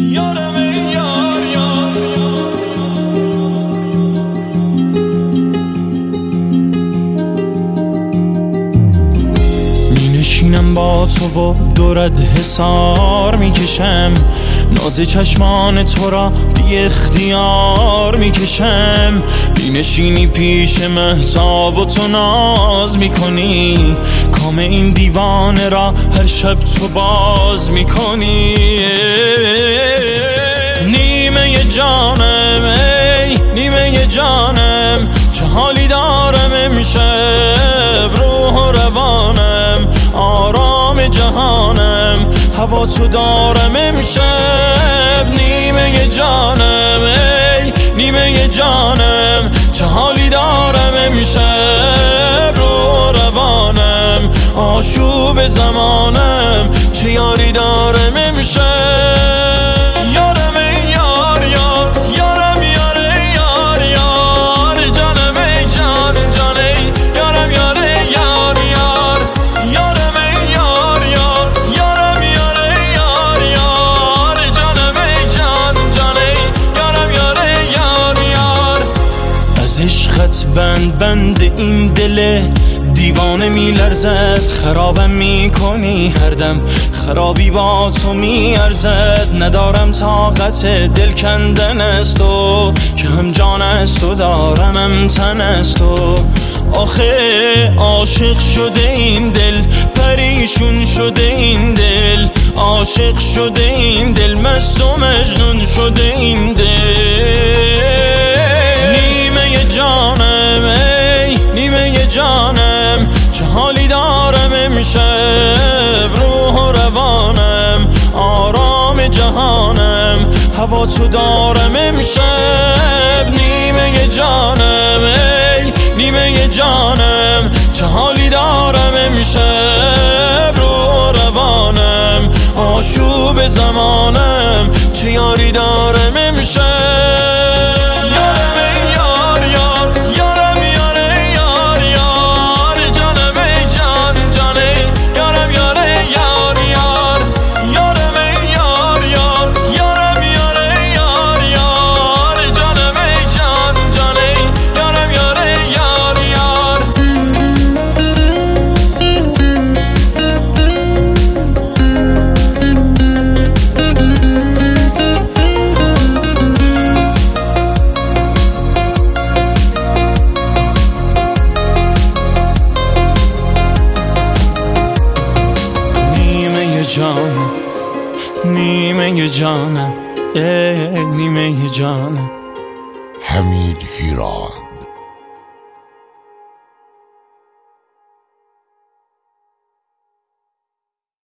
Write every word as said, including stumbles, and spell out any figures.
یارم ای یار یار می نشینم با تو و دورت حسار میکشم، ناز چشمان تو را بی اختیار میکشم. می نشینی پیش مهتاب و تو ناز میکنی، کام این دیوانه را هر شب تو باز میکنی. نیمه جانم ای نیمه جانم، چه حالی دارم امشب، روح و روانم آرام جهانم، هوا تو دارم امشب. نیمه جانم ای نیمه جانم، چه حالی دارم امشب، روح و روانم آشوب زمانم، چه یاری دارم امشب. یارم ای یار یار یارم یار ای یار یار، جانم ای جان جان ای یارم یار ای یار یار. یارم ای یار یار یارم یار ای یار یار، جانم ای جان جان ای یارم یار ای یار یار. از عشقت بند بند این دل دیوانه می لرزد، خرابم می کنی هر دم، خرابی با تو می ارزد. ندارم طاقت دل کندن از تو، که هم جان از تو دارم هم تن از تو. آخه عاشق شده این دل، پریشون شده این دل، عاشق شده این دل، مست و مجنون شده این دل. نیمه جانم ای نیمه جانم، چه حالی دارم امشب، روح و روانم آرام جهانم، هوا تو دارم امشب. نیمه جانم ای نیمه جانم، چه حالی دارم امشب، روح و روانم آشوب زمانم، چه یاری دارم امشب. جانم نیمه جانم ای نیمه جانم. حمید هیران.